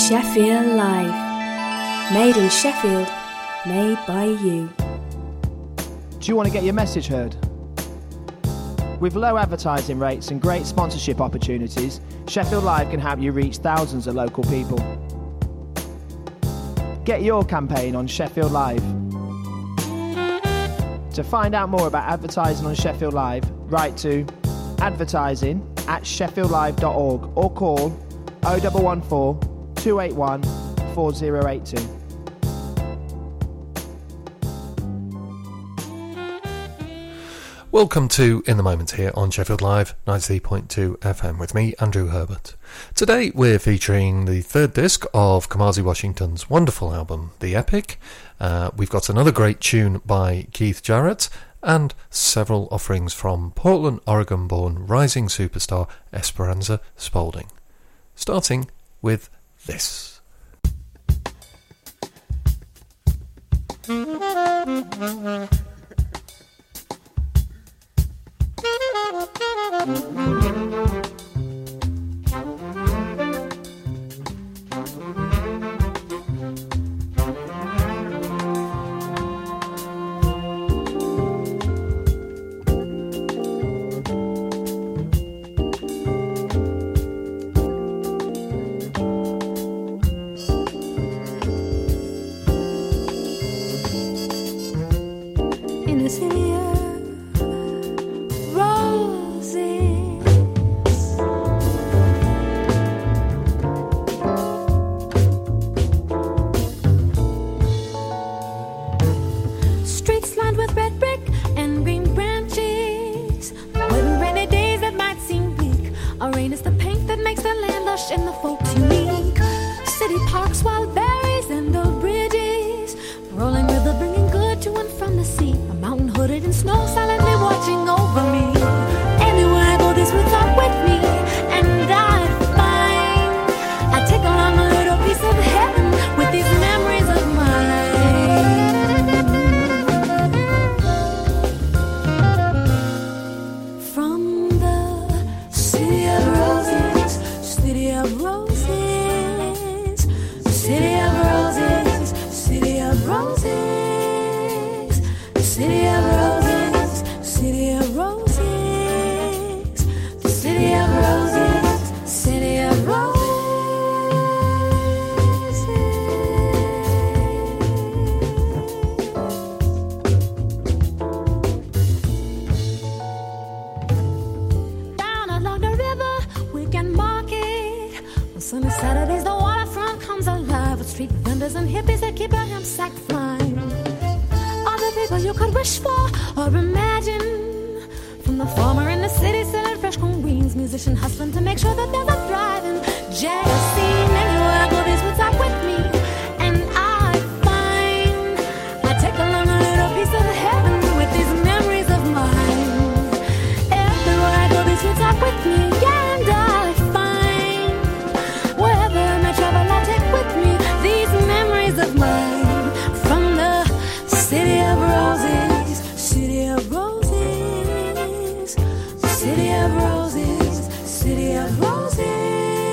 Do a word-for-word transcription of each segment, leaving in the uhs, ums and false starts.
Sheffield Live. Made in Sheffield, made by you. Do you want to get your message heard? With low advertising rates and great sponsorship opportunities, Sheffield Live can help you reach thousands of local people. Get your campaign on Sheffield Live. To find out more about advertising on Sheffield Live, write to advertising at sheffield live dot org or call oh one one four, two eight one, four oh eight two. Welcome to In the Moment here on Sheffield Live ninety point two F M with me, Andrew Herbert. Today we're featuring the third disc of Kamasi Washington's wonderful album, The Epic. Uh, we've got another great tune by Keith Jarrett and several offerings from Portland, Oregon-born rising superstar Esperanza Spalding. Starting with this. In the city of roses, streets lined with red brick and green branches. When rainy days that might seem bleak, our rain is the paint that makes the land lush and the folks unique. City parks, wild berries and old bridges, rolling river bringing good to and from the sea. A mountain hooded in snow silently watching over me. Anywhere I go, this will talk with me, and I find I take along a little piece of heaven with these memories of mine. From the city of roses, city of roses, city of roses, city of roses, city of roses, city of roses, the city of roses, city of roses. Down along the river, weekend market. On sunny Saturdays, the waterfront comes alive with street vendors and hippies that keep a hemp sack flying. All the people you could wish for or imagine, from the farmer in the city selling fresh corn greens, musician hustling to make sure that there's a thriving jazz scene. Anywhere I go, these roots are with me, and I find I take along a little piece of heaven with these memories of mine. Everywhere I go, these roots are with me, and I find wherever I may travel, I take with me these memories of mine. From the city of roses, city of roses, city of roses, city of roses.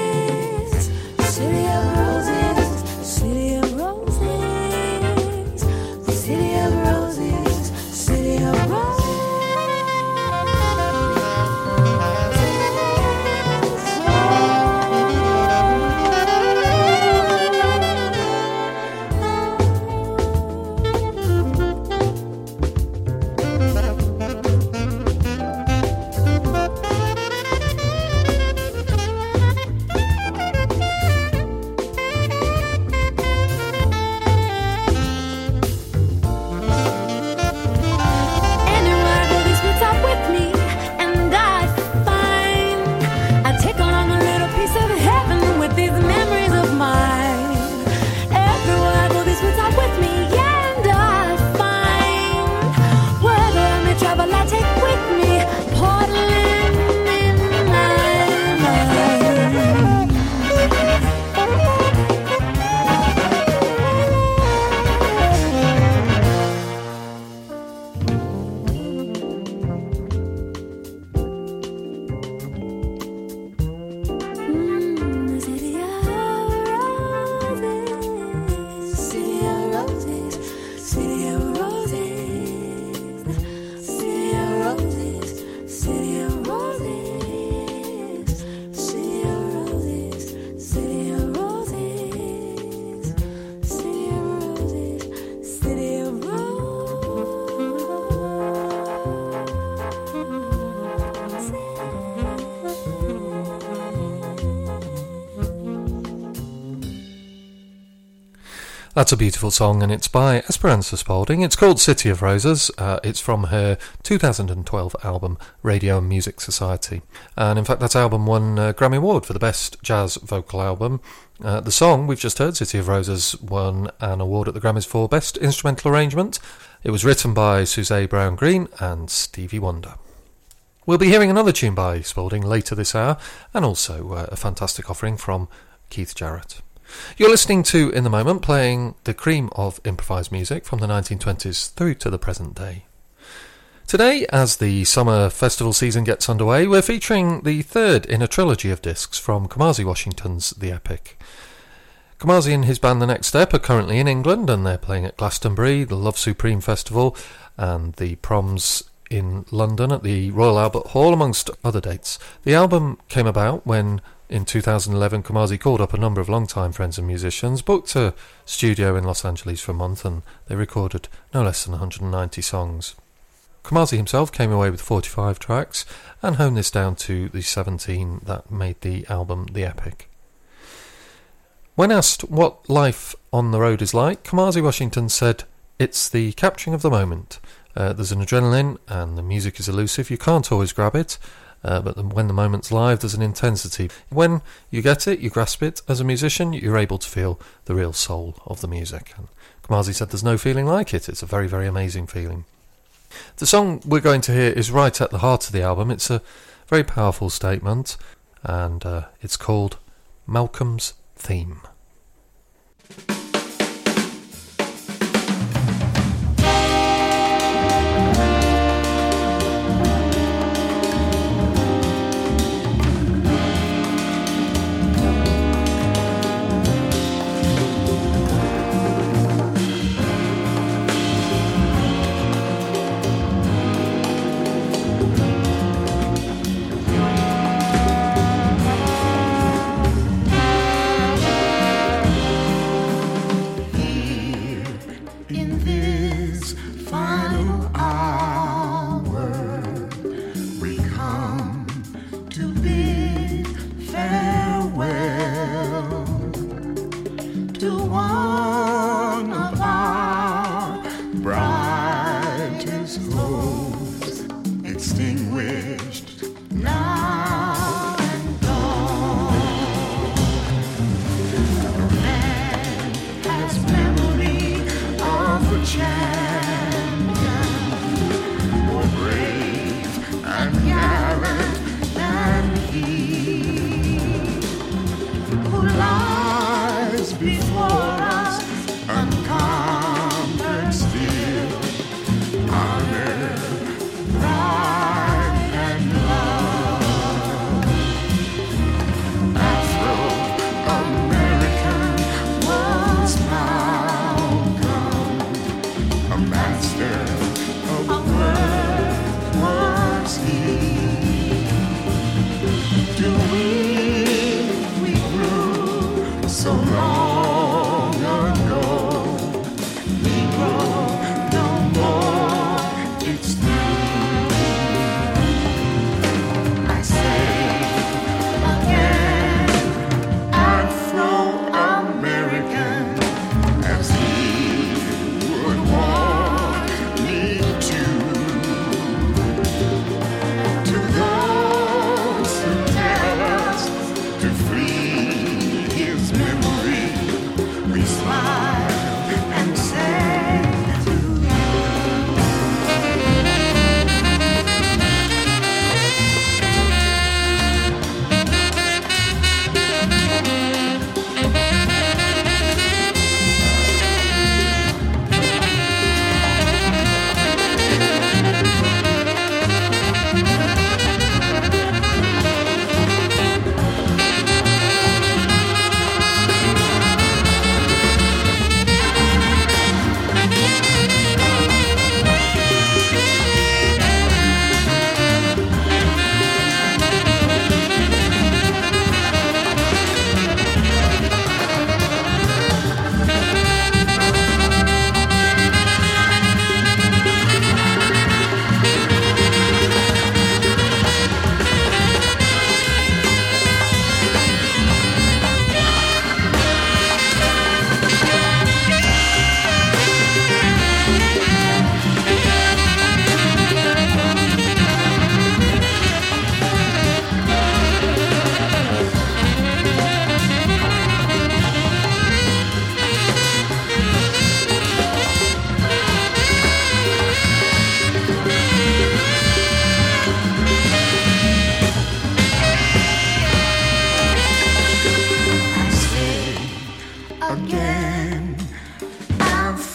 That's a beautiful song, and it's by Esperanza Spalding. It's called City of Roses. Uh, it's from her two thousand twelve album, Radio and Music Society. And in fact, that album won a Grammy Award for the Best Jazz Vocal Album. Uh, the song we've just heard, City of Roses, won an award at the Grammys for Best Instrumental Arrangement. It was written by Suzée Brown-Green and Stevie Wonder. We'll be hearing another tune by Spalding later this hour, and also uh, a fantastic offering from Keith Jarrett. You're listening to In the Moment, playing the cream of improvised music from the nineteen twenties through to the present day. Today, as the summer festival season gets underway, we're featuring the third in a trilogy of discs from Kamasi Washington's The Epic. Kamasi and his band The Next Step are currently in England, and they're playing at Glastonbury, the Love Supreme Festival, and the Proms in London at the Royal Albert Hall, amongst other dates. The album came about when, in two thousand eleven, Kamasi called up a number of long-time friends and musicians, booked a studio in Los Angeles for a month, and they recorded no less than one hundred ninety songs. Kamasi himself came away with forty-five tracks and honed this down to the seventeen that made the album The Epic. When asked what life on the road is like, Kamasi Washington said, "It's the capturing of the moment. Uh, there's an adrenaline and the music is elusive. You can't always grab it. Uh, but the, when the moment's live, there's an intensity. When you get it, you grasp it. As a musician, you're able to feel the real soul of the music." And Kamasi said there's no feeling like it. It's a very, very amazing feeling. The song we're going to hear is right at the heart of the album. It's a very powerful statement, and uh, it's called Malcolm's Theme. Memory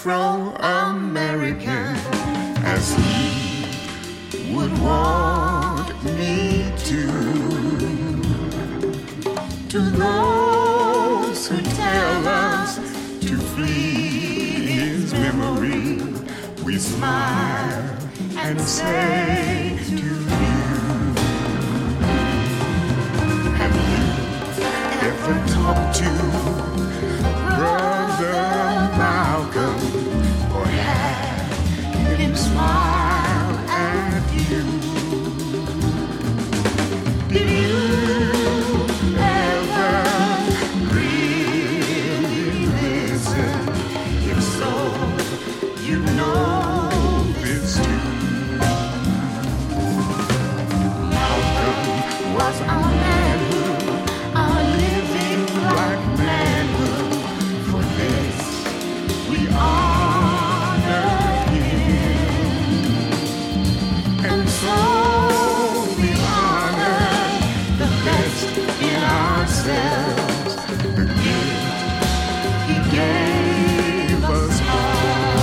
Afro-American as he would want me to. To those who tell us to flee his memory, we smile and say to you, have you ever talked to Brother Malcolm or had him smile at you? Did you ever really listen? If so, you know this too. Malcolm was our manhood, our living black manhood. For this we honor him, and so we honor the best in ourselves, the gift he gave us all.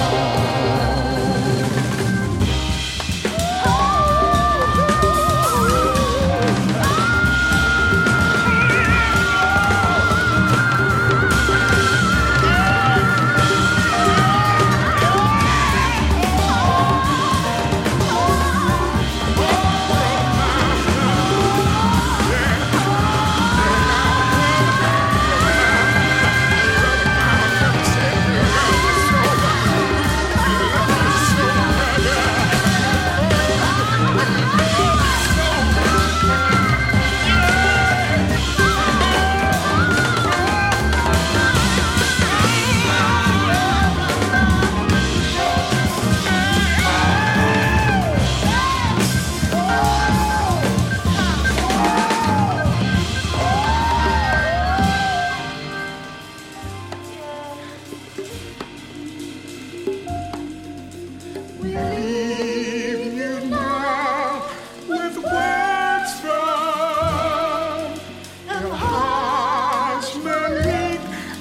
We leave you now with words from El-Hajj Malik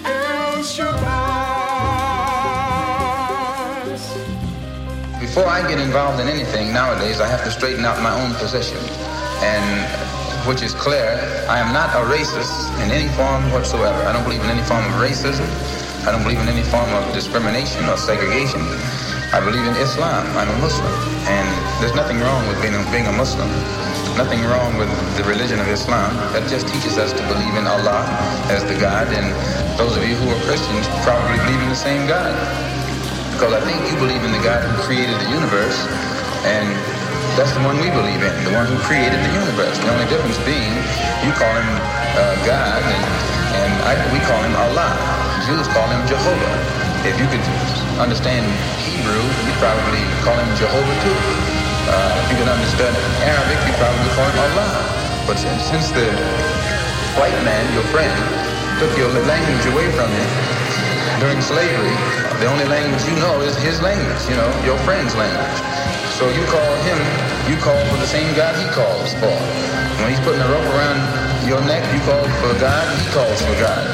El-Shabazz. Before I get involved in anything nowadays, I have to straighten out my own position, and which is clear. I am not a racist in any form whatsoever. I don't believe in any form of racism. I don't believe in any form of discrimination or segregation. I believe in Islam. I'm a Muslim, and there's nothing wrong with being a, being a Muslim. Nothing wrong with the religion of Islam. That just teaches us to believe in Allah as the God, and those of you who are Christians probably believe in the same God. Because I think you believe in the God who created the universe, and that's the one we believe in, the one who created the universe. The only difference being, you call him uh, God, and, and I, we call him Allah. Jews call him Jehovah. If you could understand Hebrew, you'd probably call him Jehovah too. Uh, if you could understand Arabic, you'd probably call him Allah. But since, since the white man, your friend, took your language away from you during slavery, the only language you know is his language, you know, your friend's language. So you call him, you call for the same God he calls for. When he's putting a rope around your neck, you call for God, he calls for God.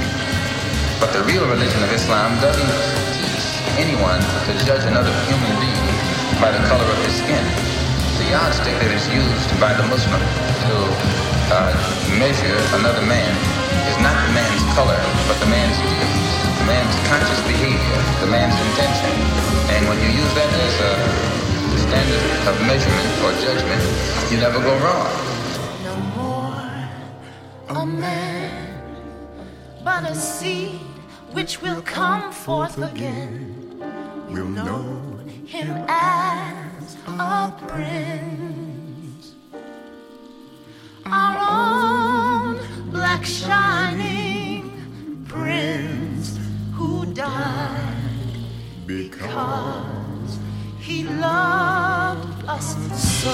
But the real religion of Islam doesn't teach anyone to judge another human being by the color of his skin. The yardstick that is used by the Muslim to uh, measure another man is not the man's color, but the man's deeds, the man's conscious behavior, the man's intention. And when you use that as a standard of measurement or judgment, you never go wrong. No more a man, but a seed which will come forth again. We'll know him as a prince. Our own black shining prince who died because he loved us so.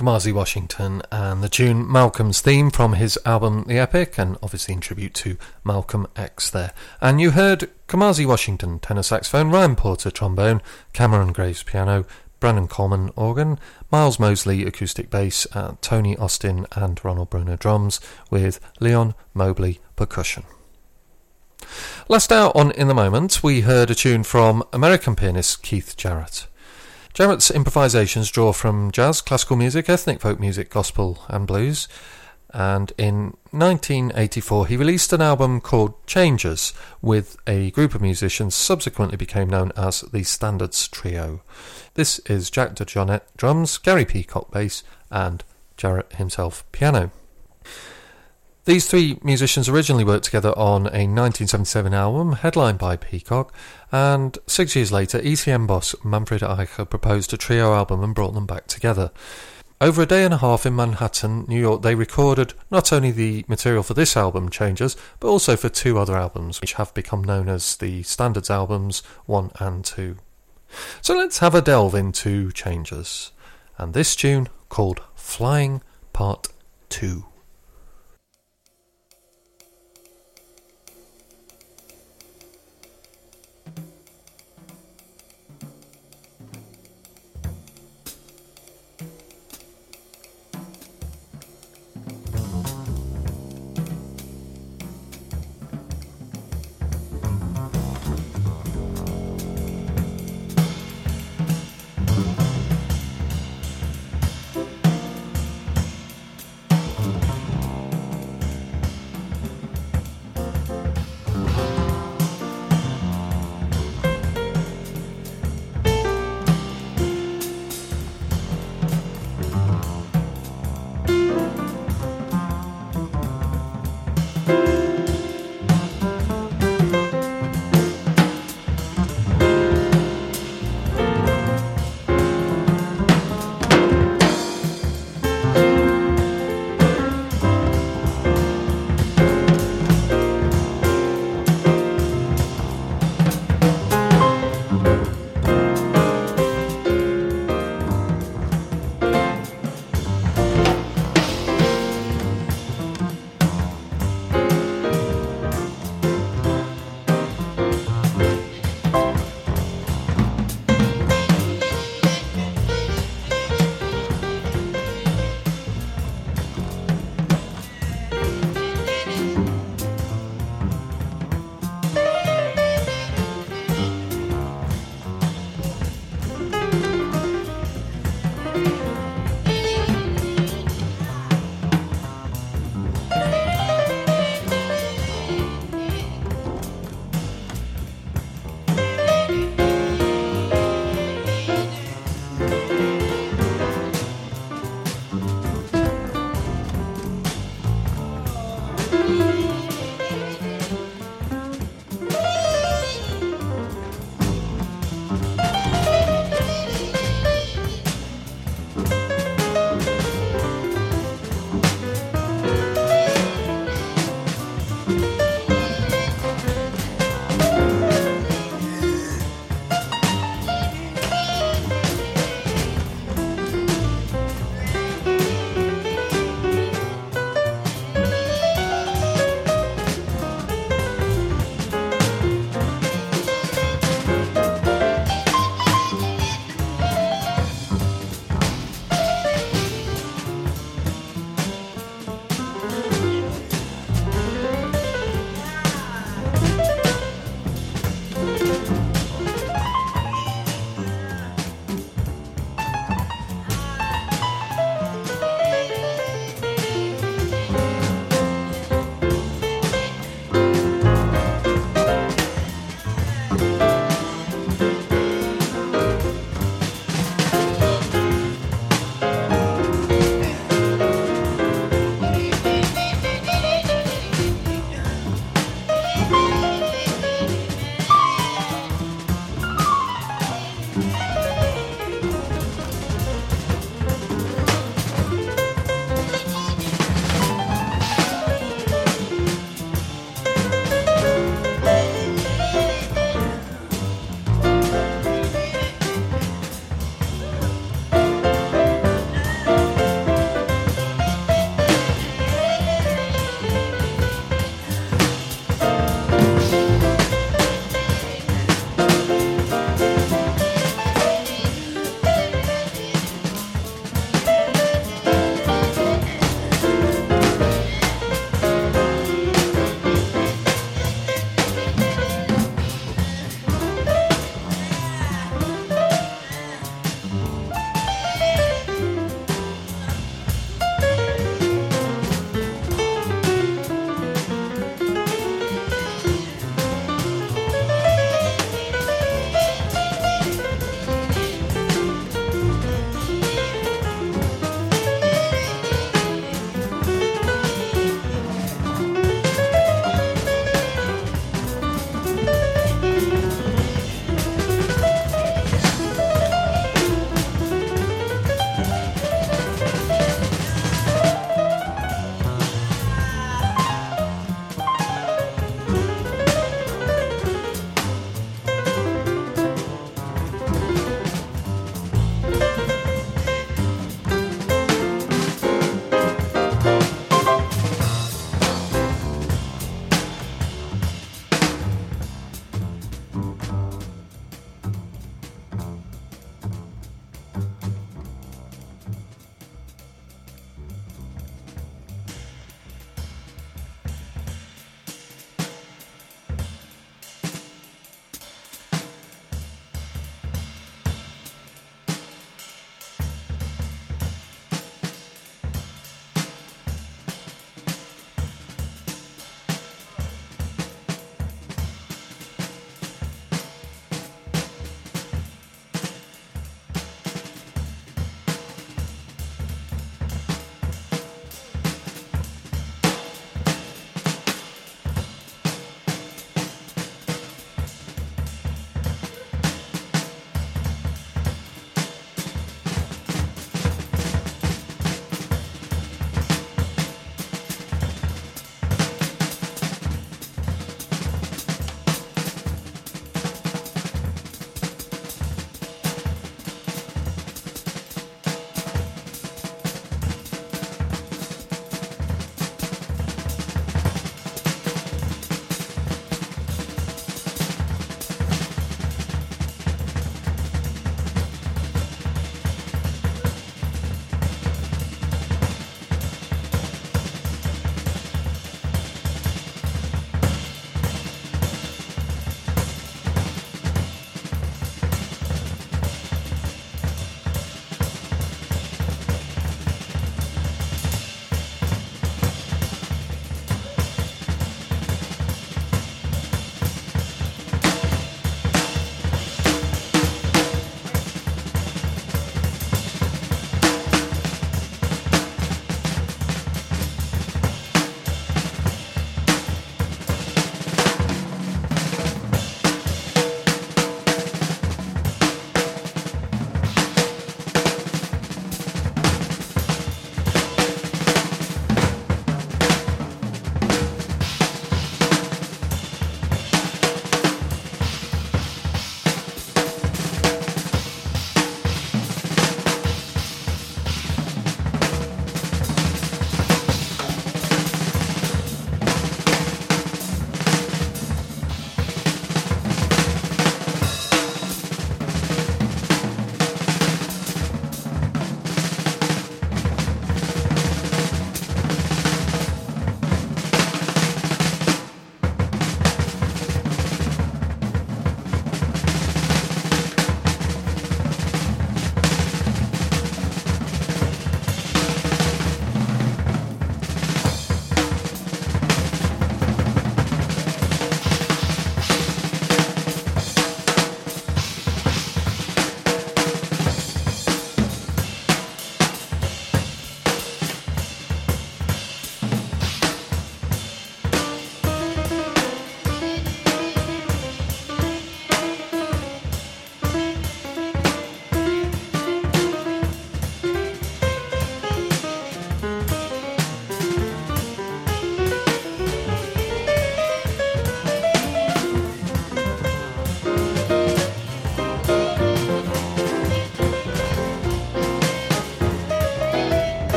Kamasi Washington and the tune Malcolm's Theme from his album The Epic, and obviously in tribute to Malcolm X there. And you heard Kamasi Washington tenor saxophone, Ryan Porter trombone, Cameron Graves piano, Brandon Coleman organ, Miles Mosley acoustic bass, uh, Tony Austin and Ronald Bruno drums, with Leon Mobley percussion. Last out on In the Moment, we heard a tune from American pianist Keith Jarrett. Jarrett's improvisations draw from jazz, classical music, ethnic folk music, gospel and blues, and in nineteen eighty-four he released an album called Changes with a group of musicians subsequently became known as the Standards Trio. This is Jack DeJohnette drums, Gary Peacock bass and Jarrett himself piano. These three musicians originally worked together on a nineteen seventy-seven album headlined by Peacock, and six years later E C M boss Manfred Eicher proposed a trio album and brought them back together. Over a day and a half in Manhattan, New York, they recorded not only the material for this album, Changes, but also for two other albums which have become known as the Standards albums one and two. So let's have a delve into Changes, and this tune called Flying Part two. Thank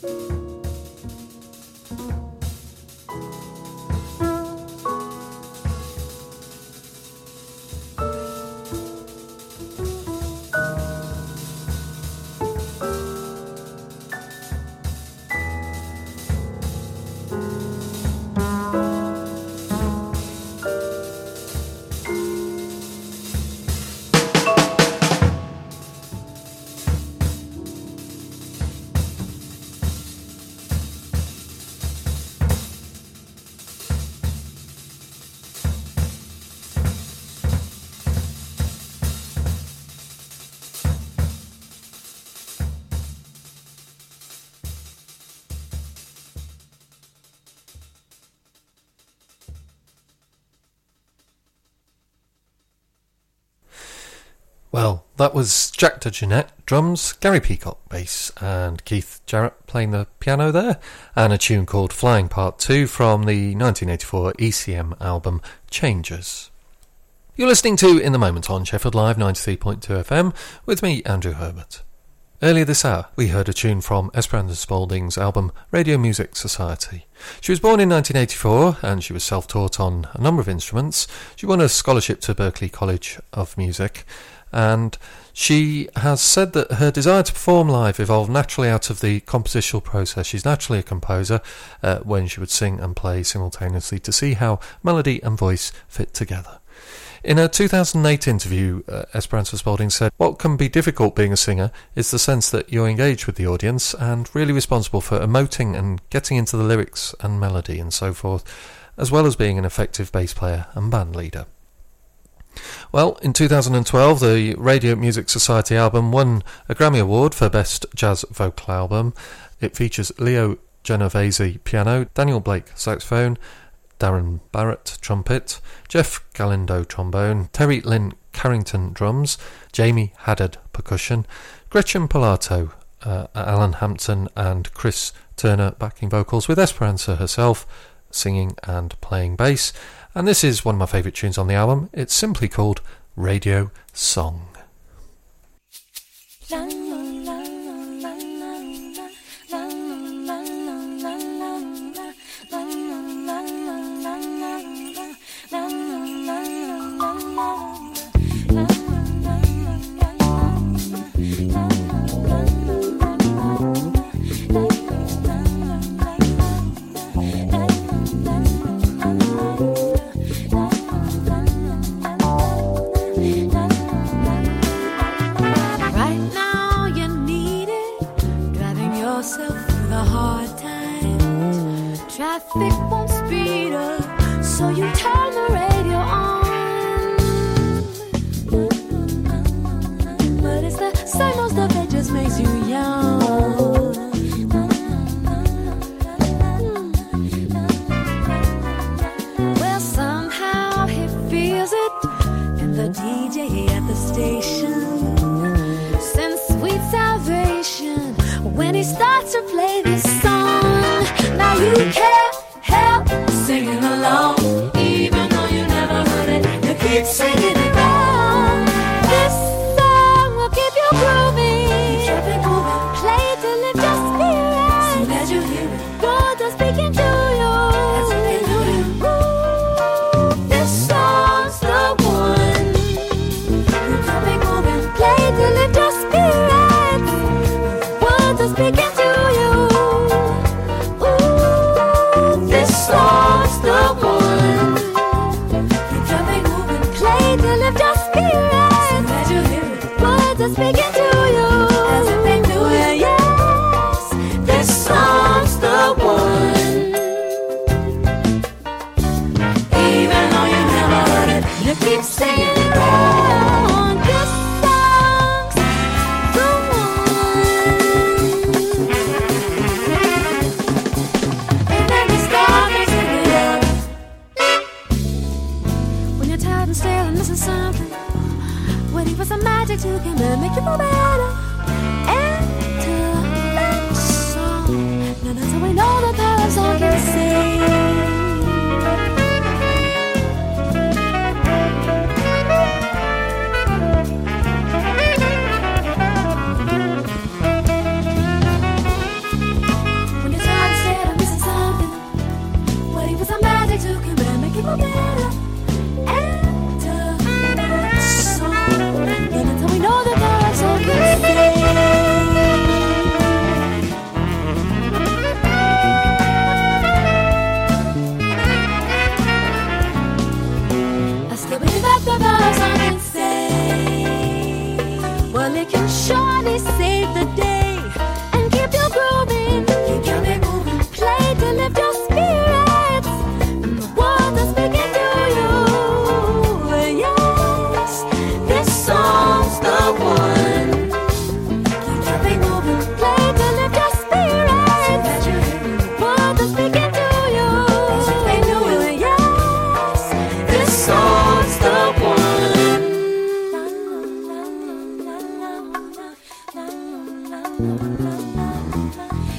Well, that was Jack DeJohnette, drums, Gary Peacock, bass, and Keith Jarrett playing the piano there, and a tune called Flying Part two from the nineteen eighty-four E C M album Changes. You're listening to In the Moment on Sheffield Live ninety-three point two F M with me, Andrew Herbert. Earlier this hour, we heard a tune from Esperanza Spalding's album Radio Music Society. She was born in nineteen eighty-four and she was self-taught on a number of instruments. She won a scholarship to Berklee College of Music, and she has said that her desire to perform live evolved naturally out of the compositional process. She's naturally a composer uh, when she would sing and play simultaneously to see how melody and voice fit together. In a two thousand eight interview, uh, Esperanza Spalding said, "What can be difficult being a singer is the sense that you're engaged with the audience and really responsible for emoting and getting into the lyrics and melody and so forth, as well as being an effective bass player and band leader." Well, in two thousand twelve, the Radio Music Society album won a Grammy Award for Best Jazz Vocal Album. It features Leo Genovese piano, Daniel Blake saxophone, Darren Barrett trumpet, Jeff Galindo trombone, Terry Lynn Carrington drums, Jamie Haddad percussion, Gretchen Pilato, uh, Alan Hampton and Chris Turner backing vocals, with Esperanza herself singing and playing bass. And this is one of my favourite tunes on the album. It's simply called Radio Song. Traffic won't speed up, so you turn the radio on. But it's the same old stuff that just makes you young. Well, somehow he feels it, and the D J at the station sends sweet salvation when he starts to play this song. Now you can't help singing along, even though you never heard it. You keep singing it wrong. This song will keep you grooving. Keep it moving. Play it to lift your spirit. Soon as you hear it, God is speaking to you. That's what they do to you. Ooh, this song's the one. Keep it moving. Play it to lift your spirit. God is speaking to you. Ooh.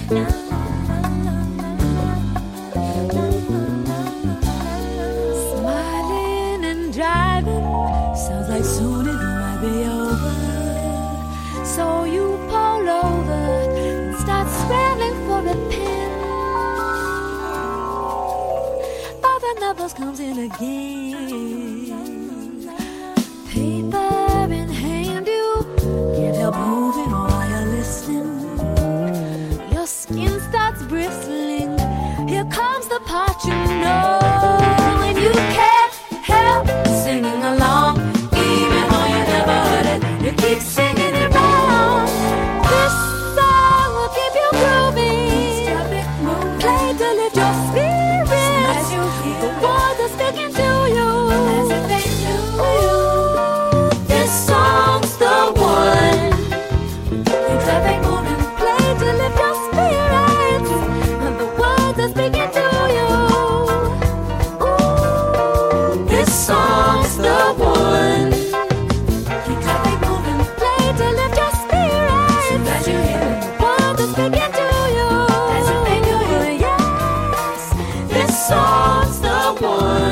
Smiling and driving sounds like soon it might be over. So you pull over and start scrambling for a pen. Other numbers comes in again. Paper in hand, you can't help moving while you're listening. Your skin starts bristling. Here comes the part you know, and you can't help singing along, even though you never heard it. You keep singing it wrong. This song will keep you grooving. Play to lift your spirits. The words are speaking to you. This song's the one. Keep traffic moving. Play to lift your spirits. And the words are speaking to you. Ooh, this song's the one. Keep traffic moving. Play to lift your spirits. As you hear it, the words are speaking to you. As you make you hear it, yes. This song's the one.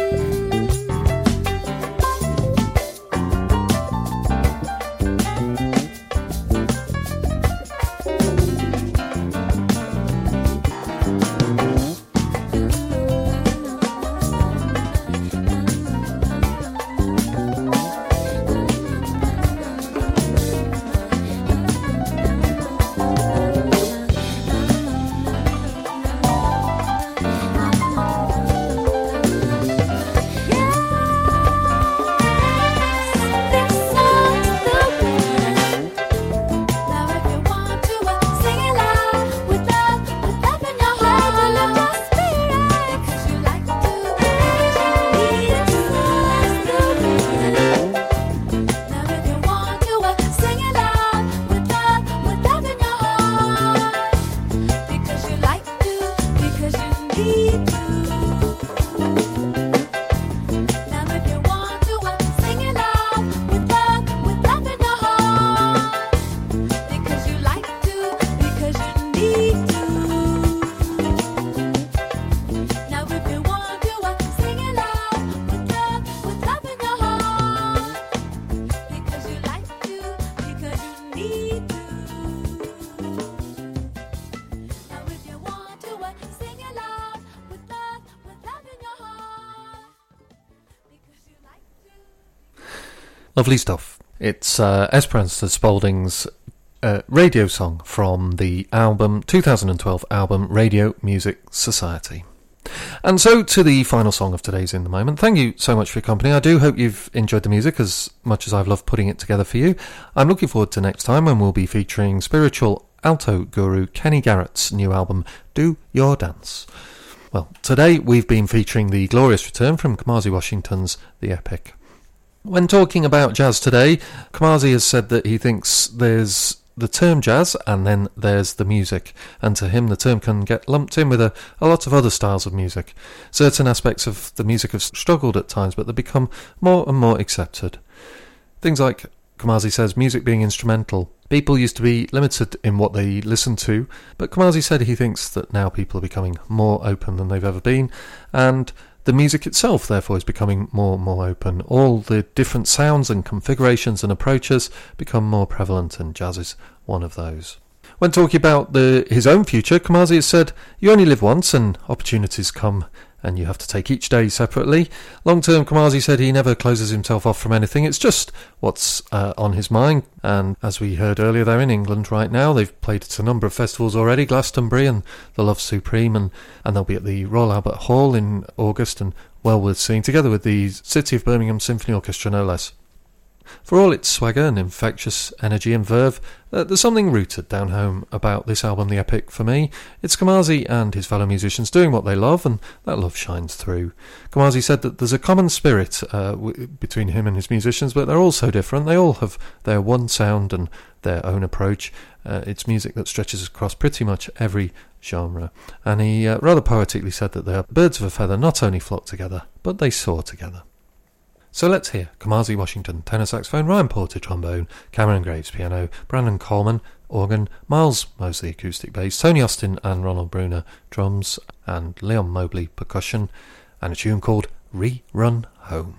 Lovely stuff. It's uh, Esperanza Spalding's uh, radio song from the album two thousand twelve album Radio Music Society. And so to the final song of today's In the Moment. Thank you so much for your company. I do hope you've enjoyed the music as much as I've loved putting it together for you. I'm looking forward to next time when we'll be featuring spiritual alto guru Kenny Garrett's new album Do Your Dance. Well, today we've been featuring the glorious return from Kamasi Washington's The Epic. When talking about jazz today, Kamasi has said that he thinks there's the term jazz and then there's the music, and to him the term can get lumped in with a, a lot of other styles of music. Certain aspects of the music have struggled at times, but they've become more and more accepted. Things like, Kamasi says, music being instrumental. People used to be limited in what they listened to, but Kamasi said he thinks that now people are becoming more open than they've ever been, and the music itself, therefore, is becoming more and more open. All the different sounds and configurations and approaches become more prevalent, and jazz is one of those. When talking about the, his own future, Kamasi has said, "You only live once and opportunities come and you have to take each day separately." Long-term, Kamasi said he never closes himself off from anything. It's just what's uh, on his mind. And as we heard earlier, they're in England right now. They've played at a number of festivals already, Glastonbury and the Love Supreme, and, and they'll be at the Royal Albert Hall in August, and well worth seeing, together with the City of Birmingham Symphony Orchestra, no less. For all its swagger and infectious energy and verve, uh, there's something rooted down home about this album, The Epic, for me. It's Kamasi and his fellow musicians doing what they love, and that love shines through. Kamasi said that there's a common spirit uh, w- between him and his musicians, but they're all so different. They all have their one sound and their own approach. Uh, it's music that stretches across pretty much every genre. And he uh, rather poetically said that they are birds of a feather not only flock together, but they soar together. So let's hear Kamasi Washington, tenor saxophone, Ryan Porter, trombone, Cameron Graves, piano, Brandon Coleman, organ, Miles Mosley, acoustic bass, Tony Austin and Ronald Bruner, drums, and Leon Mobley, percussion, and a tune called Rerun Home.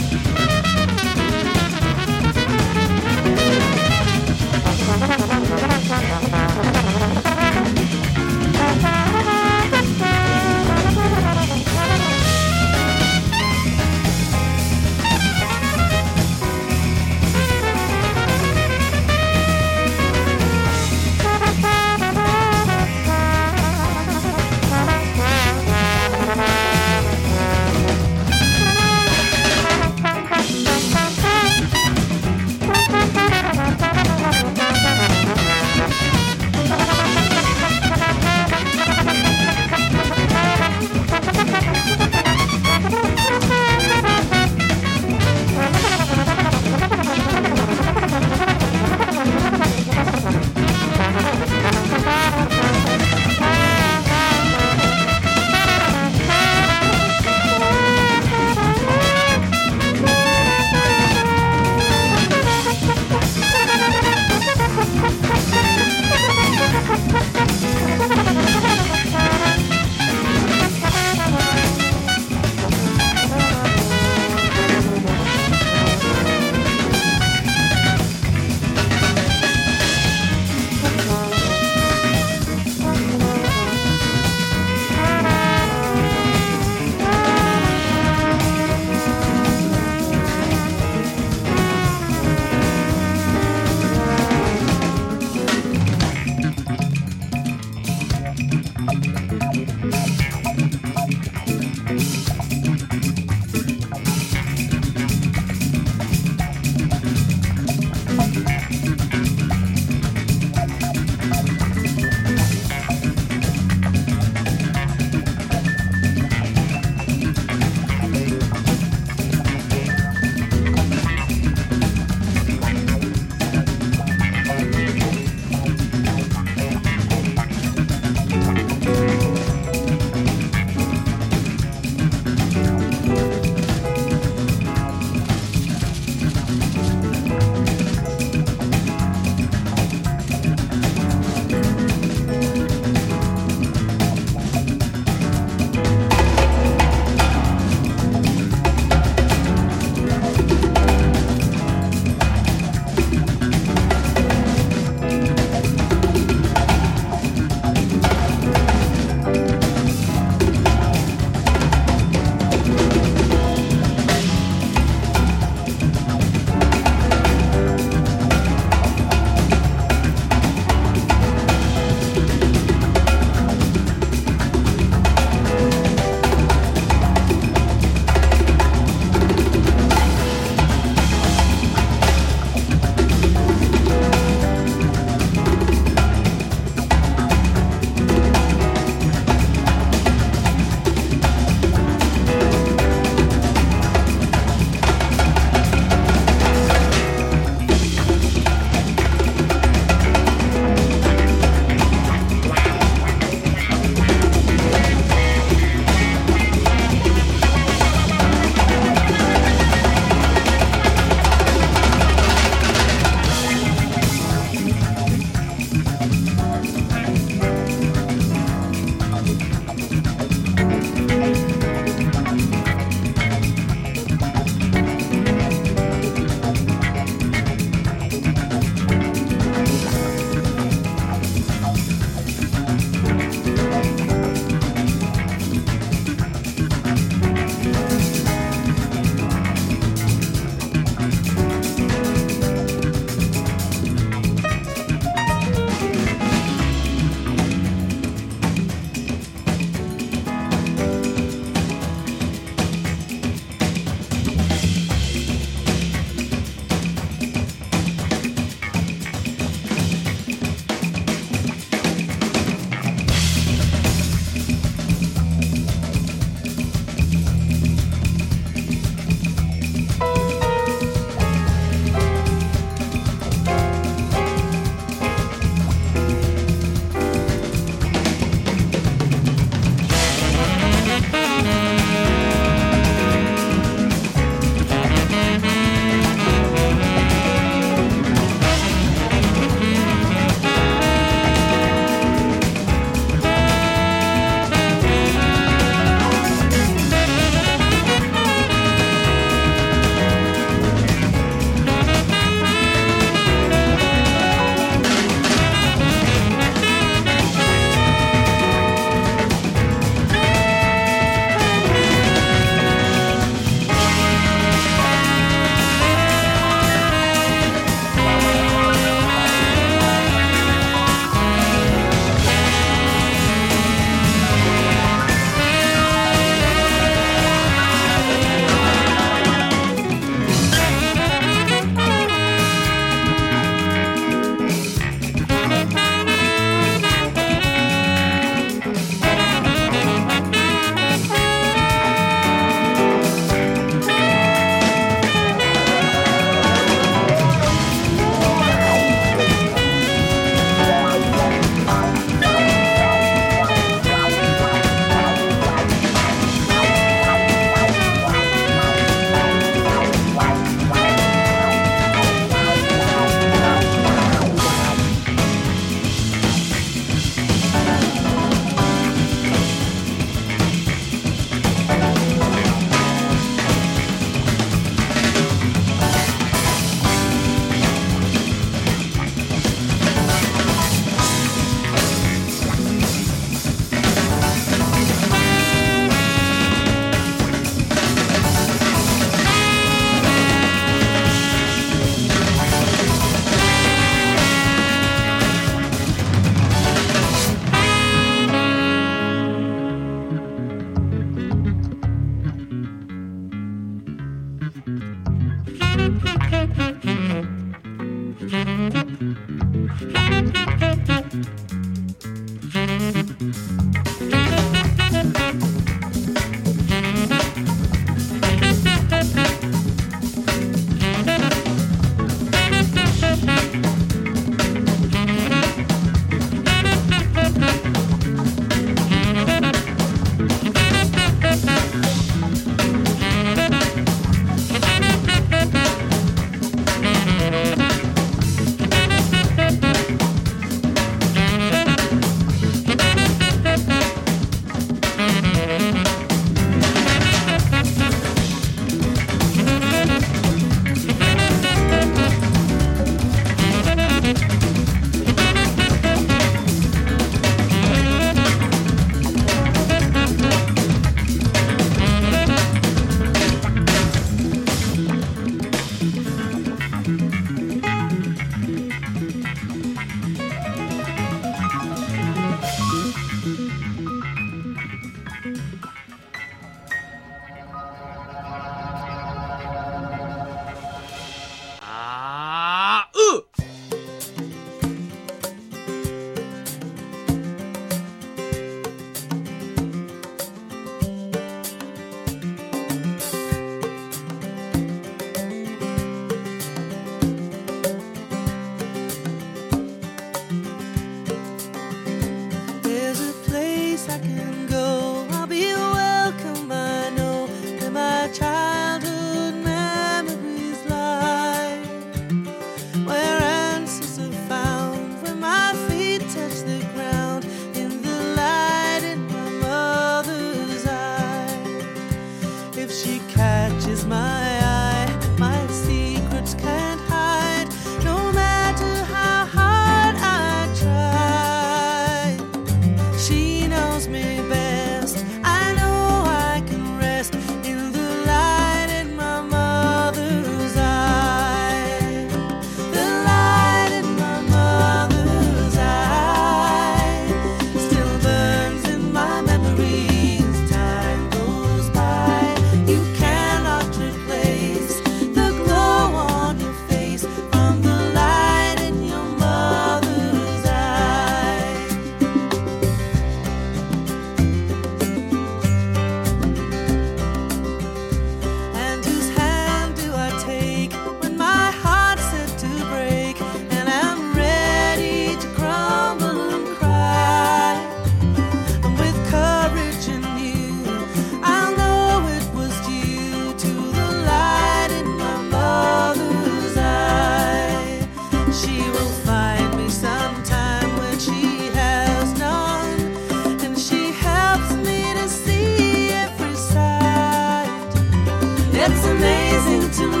It's amazing to me.